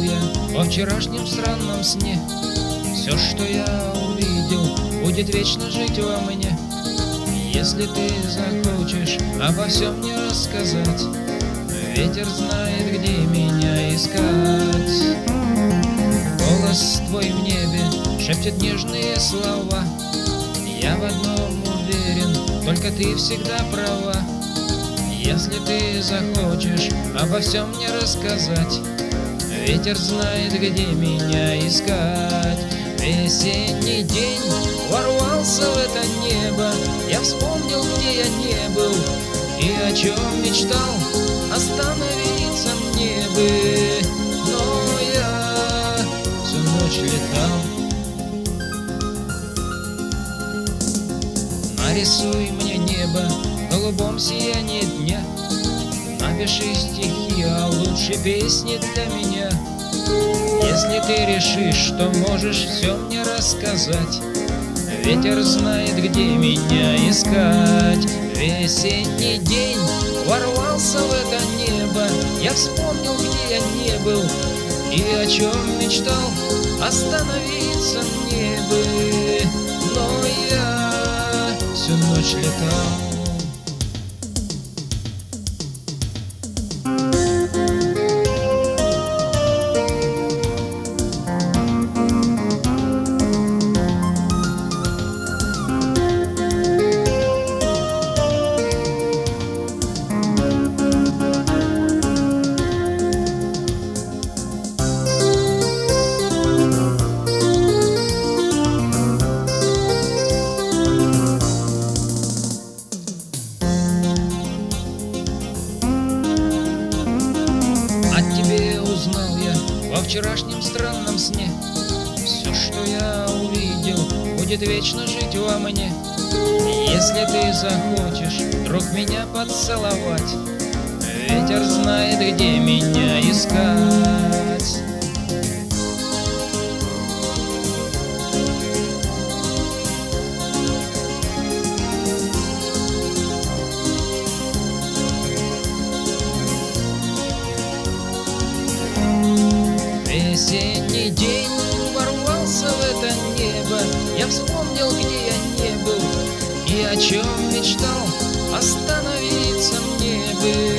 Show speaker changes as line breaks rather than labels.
я во вчерашнем странном сне. Все, что я увидел, будет вечно жить во мне. Если ты захочешь обо всем мне рассказать, ветер знает, где меня искать. Голос твой в небе шепчет нежные слова. Я в одном уверен, только ты всегда права. Если ты захочешь обо всем мне рассказать, ветер знает, где меня искать. Весенний день ворвался в это небо. Я вспомнил, где я не был и о чем мечтал. Остановиться мне бы, но я всю ночь летал. Нарисуй мне небо в голубом сиянии дня. Напиши стихи, а лучше песни для меня. Если ты решишь, что можешь все мне рассказать, ветер знает, где меня искать. Весенний день ворвался в это небо. Я вспомнил, где я не был и о чем мечтал. Остановиться мне бы, но я всю ночь летал. Узнал я во вчерашнем странном сне. Все, что я увидел, будет вечно жить во мне. Если ты захочешь, друг, меня поцеловать, ветер знает, где меня искать. Весенний день ворвался в это небо. Я вспомнил, где я не был и о чем мечтал. Остановиться мне бы,